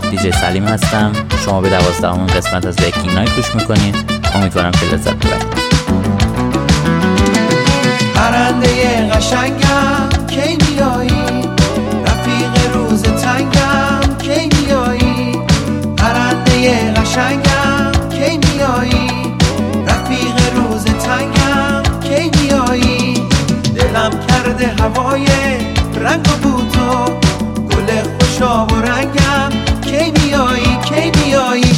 دیجی سلیم هستم. شما به 12مین قسمت از ویکینگ نایت گوش میکنید. امیدوارم که لذت ببرید. پرنده قشنگم کی میایی، رفیق روز تنگم کی میایی، پرنده قشنگم کی میایی، رفیق روز تنگم کی میایی، دلم کرده هوای رنگ و بوتو، گل خوشاب و رنگم کی میایی کی میایی،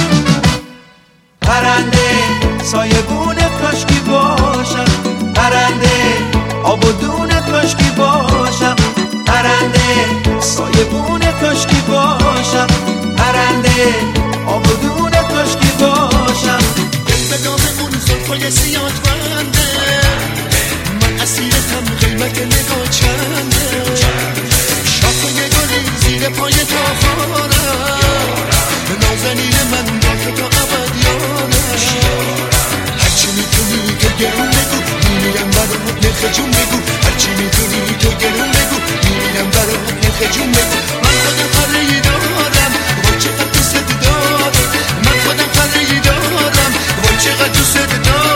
پرنده سایبون کاشکی باشم، پرنده آب و دونت کاشکی باشم، پرنده سایبون کاشکی باشم، پرنده آب و دونت کاشکی باشم. به دام اون زلفای زیاد بنده، من اسیرتم قیمت نگاه چنده، شاخه گلی زیر پای تا خارم، نازنین من با تو تا ابد یارم، هرچی میتونی تو گرون بگو میمیرم برات نرخ جون بگو، هرچی میتونی تو گرون بگو میمیرم برات نرخ جون بگو، من خودم خرهی دارم وای چقدر دوست دارم، من خودم خرهی دارم وای چقدر دوست دارم.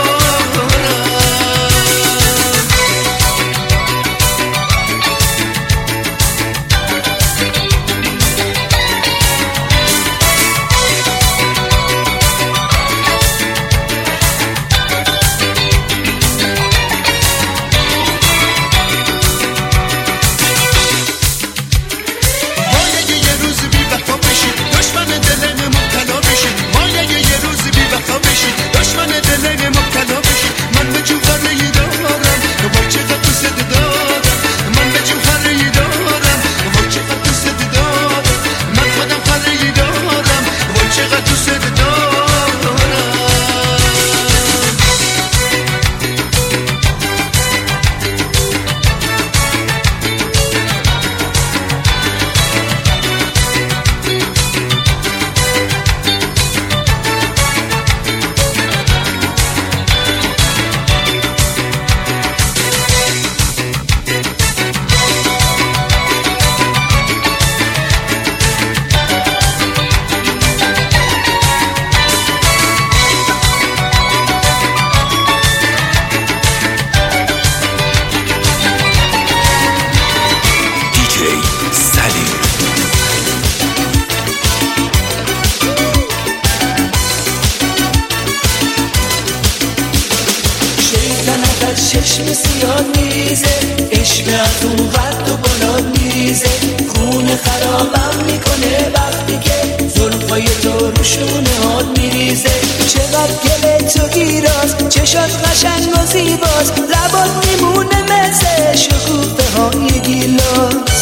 چشم سیاد میریزه، عشق از اون قد و بالا میریزه، خون خرابم میکنه وقتی که زلفای تو رو شونه هات میریزه، چقدر گله تو گیراز، چشات قشنگ و زیباز، لبات میمونه مثل شکوفه های گیلاس،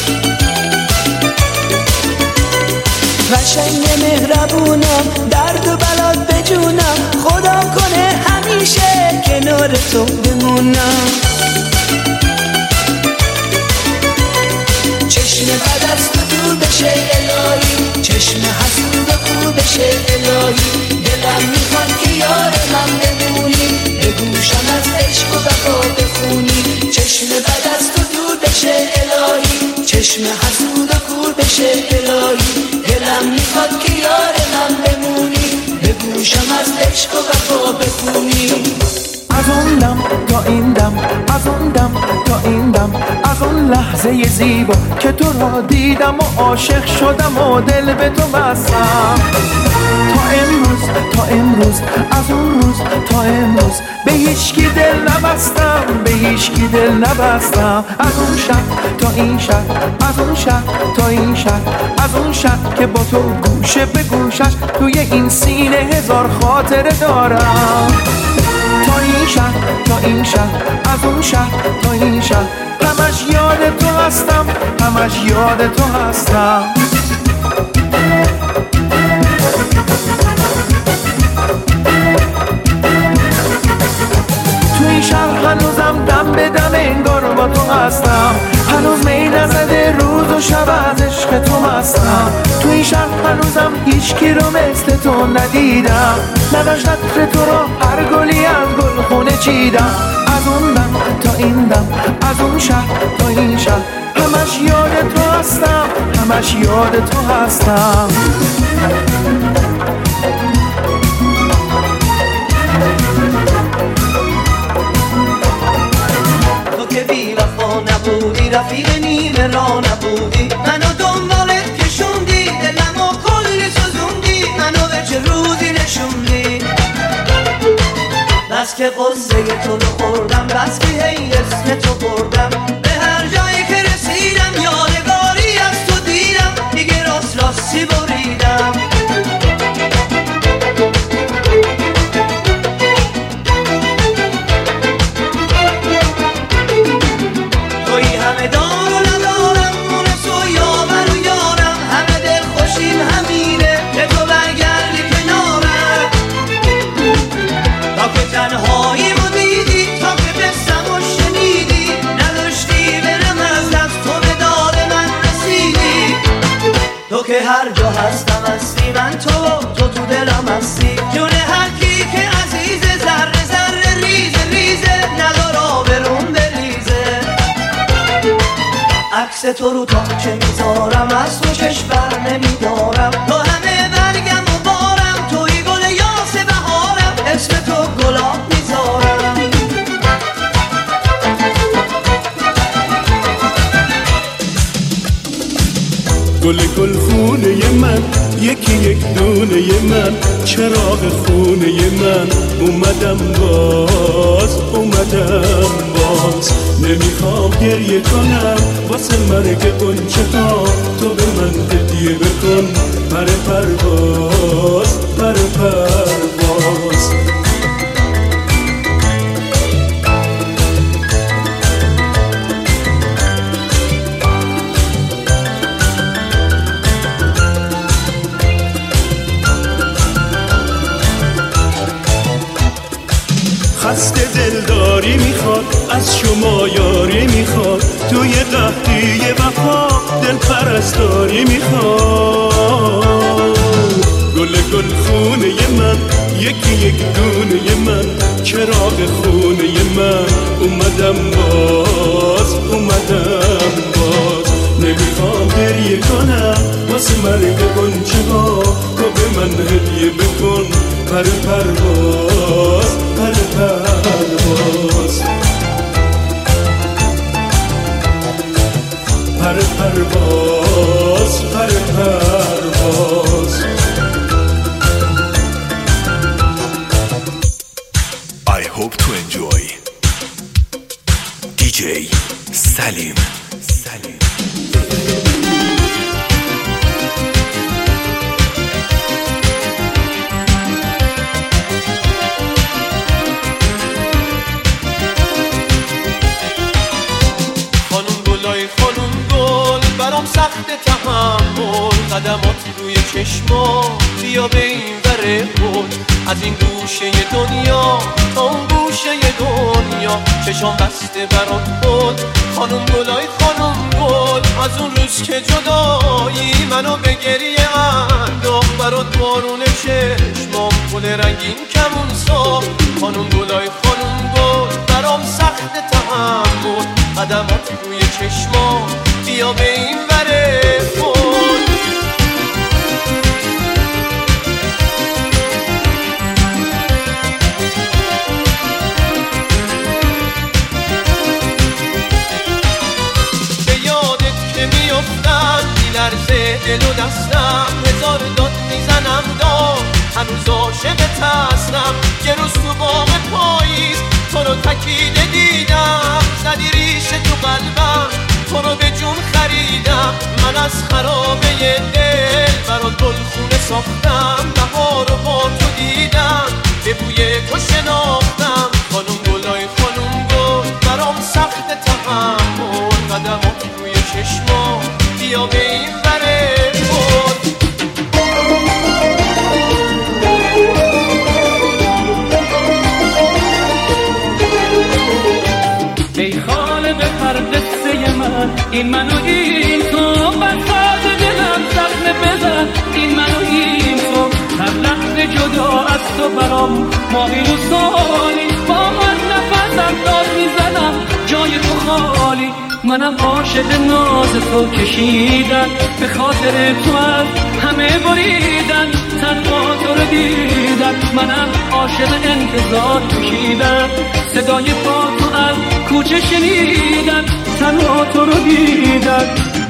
قشنگ مهربونم، درد و بلات بجونم، خدا کنه همیشه کنار تو بمونم، چشم بد از تو دور بشه الهی، چشم حسود و کور بشه الهی، دلم میخواد که یار من بمونی، به گوشم از عشق و وفا بخونی، چشم بد از تو دور بشه الهی، چشم حسود و کور بشه الهی، دلم میخواد که یار من بمونی، به گوشم از عشق و وفا بخونی. از اون دم تا این دم، از اون دم تا این دم، از اون لحظه زیبا که تو را دیدم و عاشق شدم و دل به تو بستم، تا امروز تا امروز، از اون روز تا امروز به هیچکی دل نبستم، به هیچکی دل نبستم، از اون شب تا این شب، از اون شب تا این شب، از اون شب که با تو گوشه به گوشش توی این سینه هزار خاطره دارم، تا این شب تا این شب، از اون شب تا این شب، همش یاد تو هستم، همش یاد تو هستم. تو این شب هنوزم دم به دم انگار با تو هستم، هنوز می نزده روز و شب از عشق تو مستم، تو این شب هنوزم هیچ کی رو مثل تو ندیدم، نداشت عطر تو رو هر گلی از گل خونه چیدم، از اون دم تا این دم، از اون شهر تا این شهر، همش یاد تو هستم، همش یاد تو هستم. تو که بی وفا نبودی، رفیق نیمه را نبودی، منو دنبالت کشوندی، دلمو کلی سوزوندی، منو به چه روزی نشوندی. بس که قصه تو رو خوردم، بس که هی اسم تو بردم، به هر جایی که رسیدم یادگاری از تو دیدم، دیگه راست راستی بریدم. توی همه دار و ندارم، مونس و یاور و یارم، همه دل خوشیم همینه که تو برگردی کنارم. تا که تنهایی مو دیدی، تا که بستم و شنیدی، نداشتی برم از دست، تو به داد من رسیدی. تو که هر جا هستم هستی، من تو دلم هستی، جون هر کی که عزیزه، ذره ذره ریزه ریزه، ندار آبرون بریزه. عکس تو رو تا چه میذارم، از تو چشم بر نمیدارم، تو همه برگم و بارم، توی گل یاس بهارم، اسم تو گلاب میذارم. گل گل خونه من، یکی یک دونه من، چراغ خونه من، اومدم باز، اومدم باز. نمیخوام گریه کنم واسه مرگ غنچه ها، تو به من هدیه بکن پر پرواز، پر پرواز. خسته دلداری میخواد، از شما یاری میخواد، توی قحطی وفا دل پرستاری میخواد. گل گل خونه من، یکی یک دونه من، چراغ خونه من، اومدم باز، اومدم باز. نمیخوام گریه کنم واسه مرگ غنچه ها، تو به من هدیه بکن پر پرواز، پر پرواز، پر پرواز، پر پرواز. I hope to enjoy DJ Salim. سخت تحمل، قدمات روی چشما، بیا به این وره بود، از این گوشه دنیا تا اون گوشه دنیا، چشام بسته برات بود. خانم گلای خانم گل، از اون روز که جدایی منو به گریه انداخت، برات بارون چشمام گل رنگین کمون ساخت. خانم گلای خانم گل، برام سخت تحمل، قدمات روی چشما، بیا به این وره بود. به یادت که میفتم میلرزه دل و دستم، هزار داد میزنم داد، هنوز عاشقت هستم. یه روز تو باغ پاییز تو رو تکیده دیدم، زدی ریش تو قلبم، تو رو به جون خریدم. من از خرابه دل برات گلخونه ساختم، بهار رو با تو دیدم، به بوی تو شناختم. خانم گلای خانم گل، برام سخت تحمل، قدمات روی چشما، بیا به این وره بود. ای خالق قصه من، این منو این تو، بساط دلم زخم بزن، این منو این تو، هر لحظه جدا از تو برام ماهی و سالی، با من نفسم داد میزنم، تو خالی. منم عاشق ناز تو کشیدن، به خاطر تو از همه بریدن، تنها تو رو دیدن. منم عاشق انتظار کشیدن، صدای پا تو از کوچه شنیدن، تنها تو رو دیدن.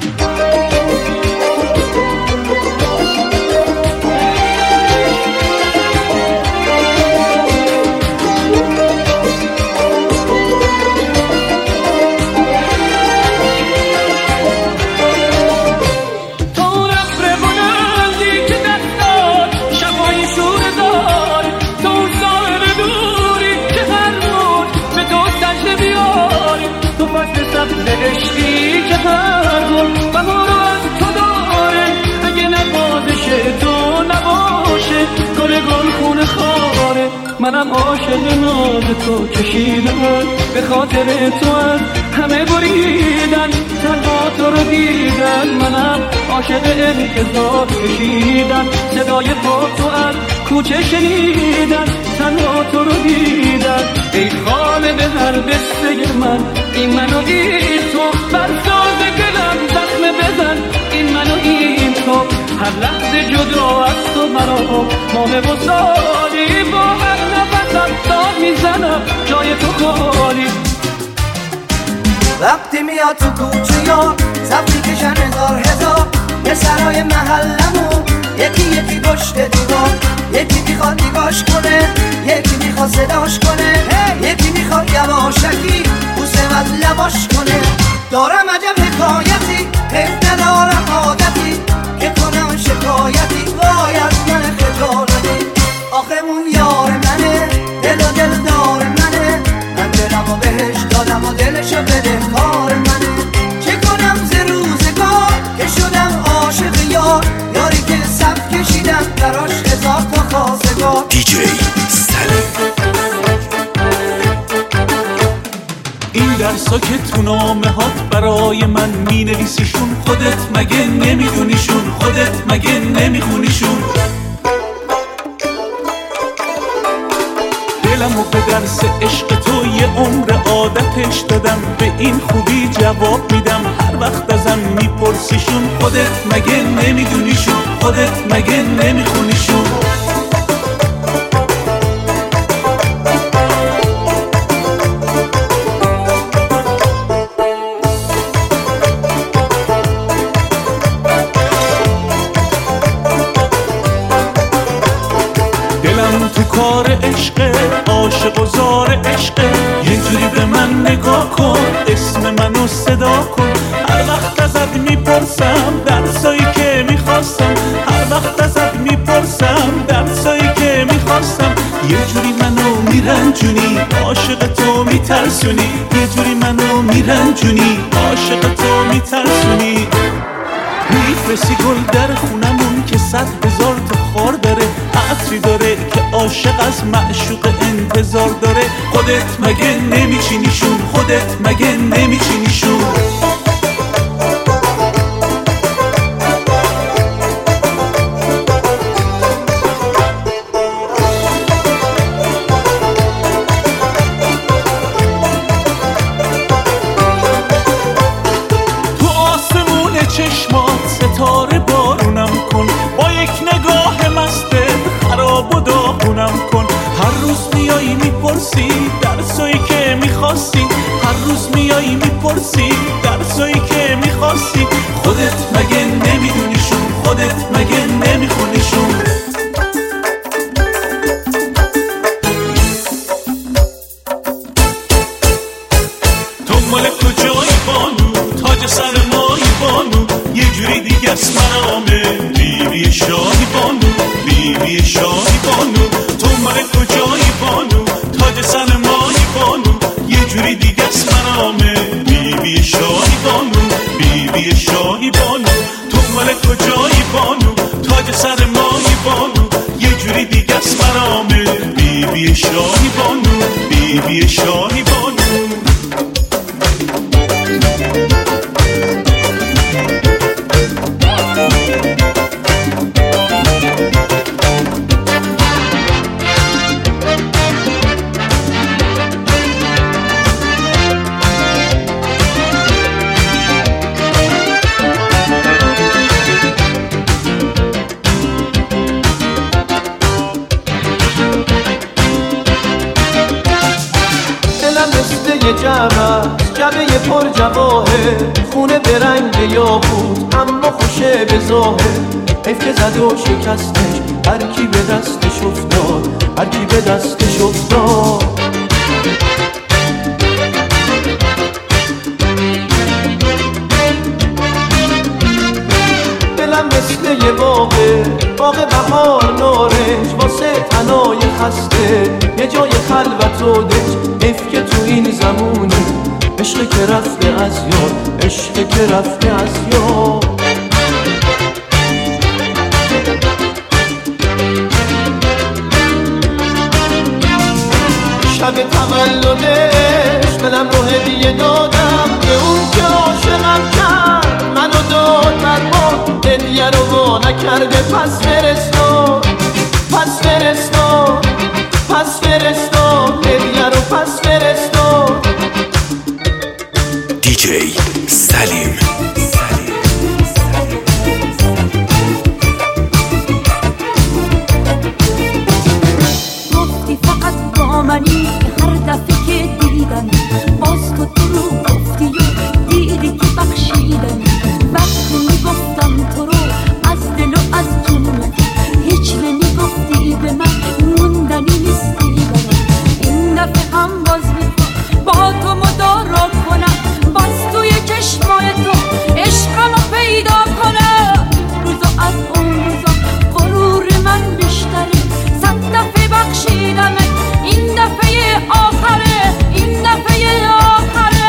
عشقی که هر گل بهار از تو داره، اگه نوازش تو نباشه گل خونه خاره. منم عاشق ناز تو کشیدن، به خاطر تو از همه بریدن، تنها تو رو دیدن. منم عاشق انتظار کشیدن، صدای پا تو از کوچه شنیدن، تنها تو رو دیدن. ای خالق هر قصه من، این من و این تو، بر ساز دلم زخم بزن، این من و این تو. هر لحظه جدا از تو مرا ماه و سالی، با هر نفسم داد میزنم جای تو خالی. وقتی میاد تو کوچه یا صفی کشن هزار یه سرای محلمون، یکی یکی پشت دیوار، یکی میخواد نگاش کنه، یکی میخواد صداش کنه، یکی میخواد یواشکی بوسه از لباش کنه. دارم عجب حکایتی، حیف ندارم عادتی که کنم شکایتی، وای از من خجالتی. آخه اون یار منه، دل و دلدار منه، من دلمو بهش دادم و دلشو بده کار منه. چه کنم ز روزگار که شدم عاشق یار، یاری که صف کشیدم براش هزار تا خواستگار. دیجی سلیم. این درسا که تو نامه هات برای من می نویسیشون، خودت مگه نمیدونیشون؟ خودت مگه نمیخونیشون؟ دلمو به درس عشق تو یه عمر عادتش دادم، به این خوبی جواب میدم هر وقت ازم میپرسیشون. خودت مگه نمیدونیشون؟ خودت مگه نمیخونیشون؟ کار عشقه، عاشق و زار عشقه، یه جوری به من نگاه کن، اسم منو صدا کن. هر وقت ازت میپرسم درسایی که میخواستم، هر وقت ازت میپرسم درسایی که میخواستم. یه جوری منو میرنجونی، عاشق تو میترسونی، یه جوری منو میرنجونی، عاشق تو میترسونی. میفرستی گل در خونمون که 100,000 تا خار داره، عطری داره که عاشق از معشوق انتظار داره. خودت مگه نمیچینیشون؟ خودت مگه نمیچینیشون؟ تو آسمون چشمات ستاره بارونم کن، با یک نگاه مسته خراب و داغونم کن. هر روز میایی میپرسی درسایی که میخواستی، هر روز میایی میپرسی درسایی که میخواستی. خودت مگه نمیدونیشون؟ خودت مگه نمیخونیشون؟ تو مال کجایی بانو؟ تاج سر مایی بانو، یه جوری دیگه از مرامه. بیبی شاهی بانو، بیبی شاهی بانو، تو مال کجایی بانو؟ تاج سر مایی بانو، یه جوری دیگه از مرامه. بیبی شاهی بانو، بیبی شاهی بانو، تو مال کجایی بانو؟ تاج سر مایی بانو، یه جوری دیگه از مرامه. بیبی شاهی بانو، بیبی شاهی بانو. جمع جبه پر جواهر، خونه به رنگ یاقوت اما خوشه به ظاهر. حیف که زد و شکستش هر کی به دستش افتاد، هر کی به دستش افتاد. دلم مثل یه باغ بهار نارنج، واسه تنای خسته یه جای خلوت و دنج. حیف که تو این زمونه عشق که رفته از یاد، عشق که رفته از یاد. شب تولدش دلم رو هدیه دادم به اون که عاشقم کرد، منو داد برباد، هدیه رو وا نکرده. پس فرستاد، پس فرستاد، پس فرستاد، هدیه رو پس فرستاد. دیجی سلیم. گفتی فقط با منی که هر دفعه که دیدم باز تو درو گفتی و دیدی که بخشیدم. وقتی میگفتم تو رو از دل و از جون، هیچ نمیگفتی به من موندنی نیستی برم. این دفعه هم باز میخوام با تو مدارا کنم، باز توی چشمای تو عشقمو پیدا کنم. روزا از اون روزا غرور من بیشتره، صد دفعه بخشیدم، این دفعه آخره، این دفعه آخره.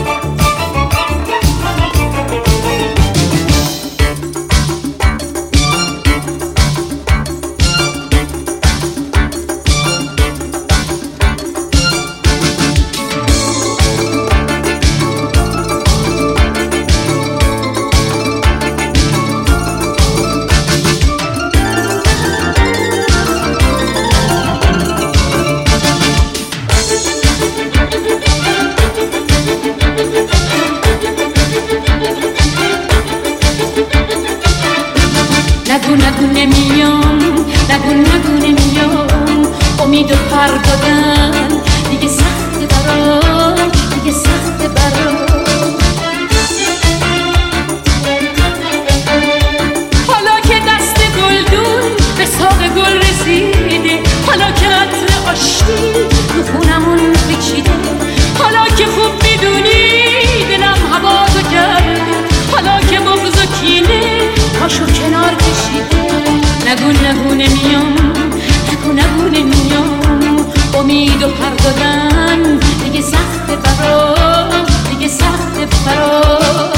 نگو نمیام، نگو نمیام، امید و پر دادن دیگه سخت برام، دیگه سخت برام. حالا که دست گلدون به ساق گل رسیده، حالا که عطر آشتی رو خونمون پیچیده، حالا که خوب میدونی دلم هوازو کرده، حالا که بغض و کینه پاشو کنار کشیده. نگو نمیام، نگو نمیام، امید و پر دادن دیگه سخت برام، دیگه سخت برام.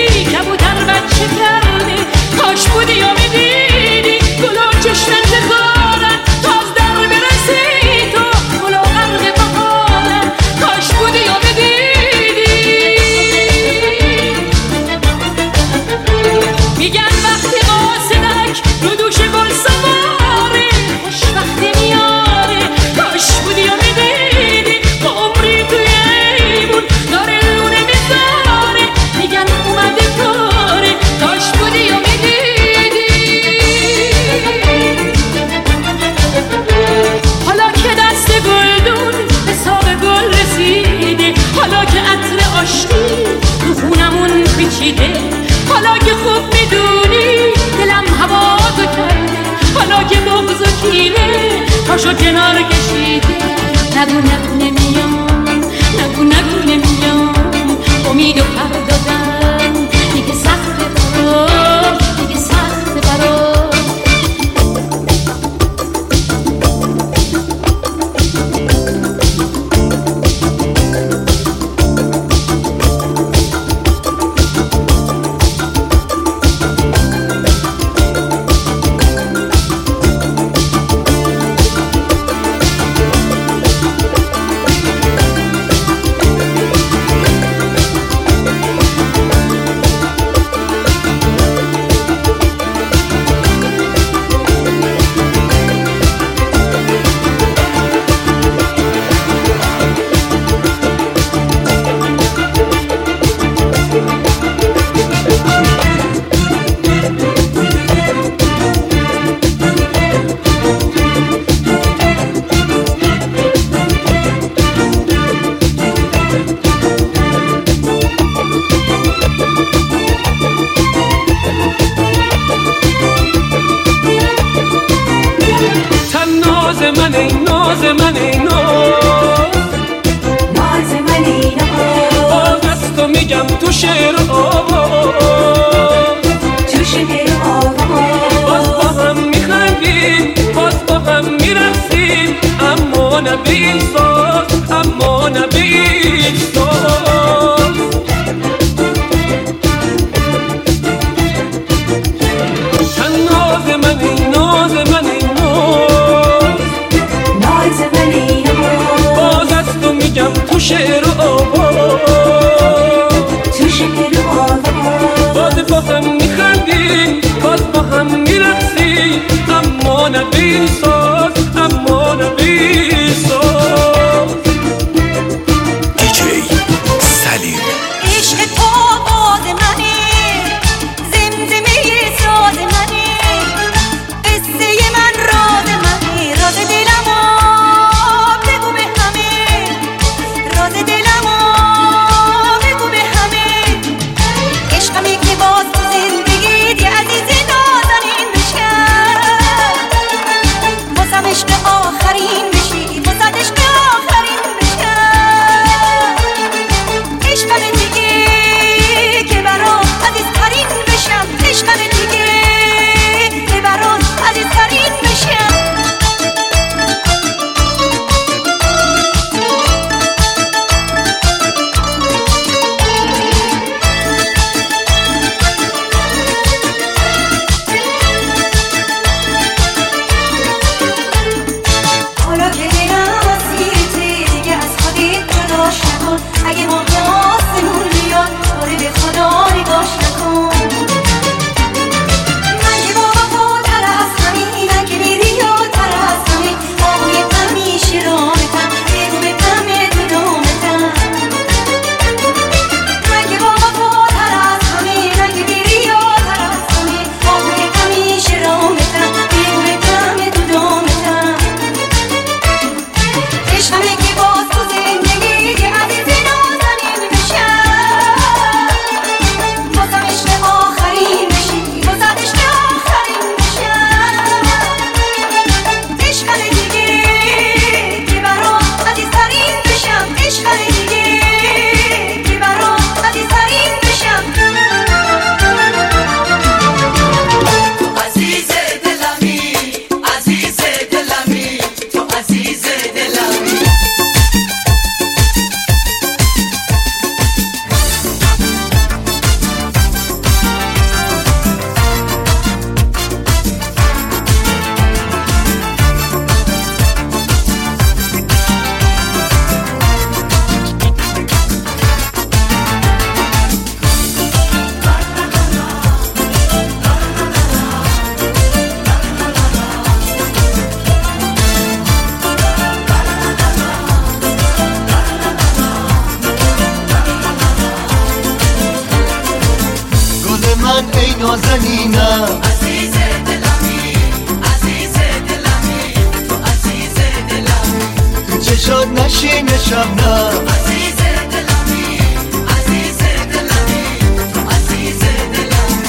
کاش بودی و میدیدی گل و چشمت ناز من ای ناز، ناز من ای ناز، باز از تو میگم تو شعر و آواز، تو شعر و آواز، باز با هم میخندیم، باز با هم میرقصیم، اما نه به این ساز، اما نه به این ساز. ناز من ای ناز من ای ناز، ناز من ای ناز، باز از تو میگم تو شعر و آواز، تو شعر و آواز، باز با هم میخندیم، باز با هم میرقصیم، اما نه به این ساز، اما نه به این ساز. دیجی سلیم. عشق تو باز منه، زمزمه ساز منه، قصه من راز منه، راز دلمو بگو به همه، راز دلمو بگو به همه. عشقمی که باز تو زندگیت یه عزیز نازنین بشم، بازم عشق آخرین بشی، بازم عشق آخرین بشم. عشقم دیگه که برات عزیزترین بشم، عشقم دیگه که برات عزیزترین بشم. حالا که دلم اسیرته دیگه از خودت جداش نکن، اگه ما به آسمون بیاد باره به خدا نگاش نکن. من که با وفاتر از همین، من که بی‌ریاتر از همین، آهوی همیشه رامتم، بگو به غم تو دامتم. من که با وفاتر از همین، من که بی‌ریاتر از همین، آهوی همیشه رامتم، بگو به غم تو دامتم. عشقمه که باز تو زندگی که عزیز نازنین بشم، بازم عشق آخرین بشی، بازم عشق آخرین بشم. عشقمه دیگه که برات عزیزترین بشم، عشقمه دیگه که برات عزیزترین بشم. تو عزیز دلمی، عزیز دلمی، تو عزیز دلمی. گل من ای نازنینم، عزیز دلمی، عزیز دلمی، تو عزیز دلمی. تو چشات نشین شبنم، عزیز دلمی، عزیز دلمی، تو عزیز دلمی.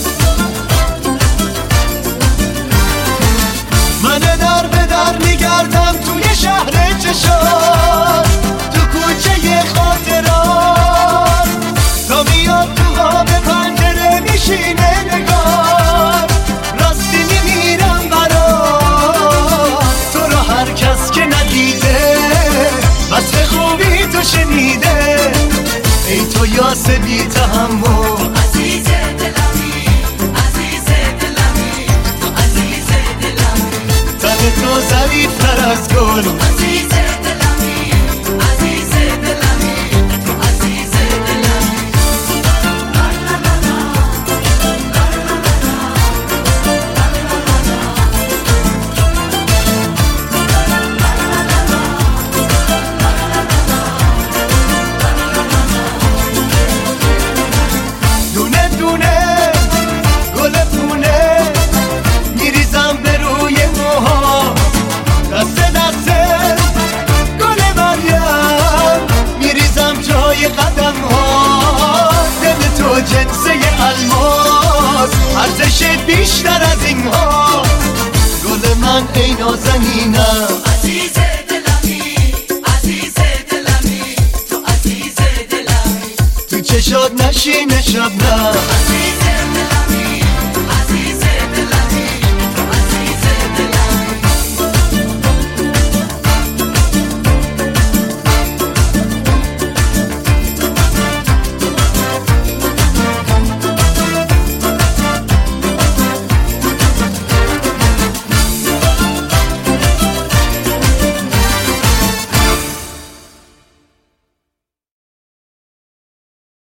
من در به در میگردم توی شهر چشات، تو کوچه خاطرات، تا میاد تو قاب پنجره میشینه نگار، راستی میمیرم برات، تو رو هر کس که ندیده وصف خوبی تو شنیده، ای تو یاس بی تحمل. عزیز دلمی، عزیز دلمی، تو عزیز دلمی. تن تو ظریفتر از گل، عزیز دلمی، عزیز دلمی، تو عزیز دلمی. دونه دونه گل پونه میریزم به روی موها، دسته دسته گل مریم میریزم جای قدم ها، دل تو جنسه الماس ارزش بیشتر از این ها. گل من ای نازنینم، عزیز ماشین شب رفت